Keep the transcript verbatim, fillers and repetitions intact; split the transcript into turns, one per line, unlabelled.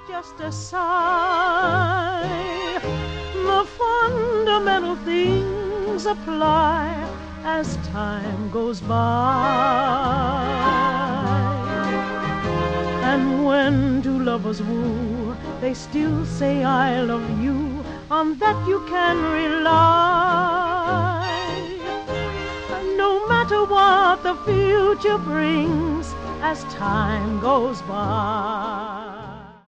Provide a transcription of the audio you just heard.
just a sigh. The fundamental things apply as time goes by. And when two lovers woo, they still say I love you. On that you can rely. And no matter what the future brings as time goes by.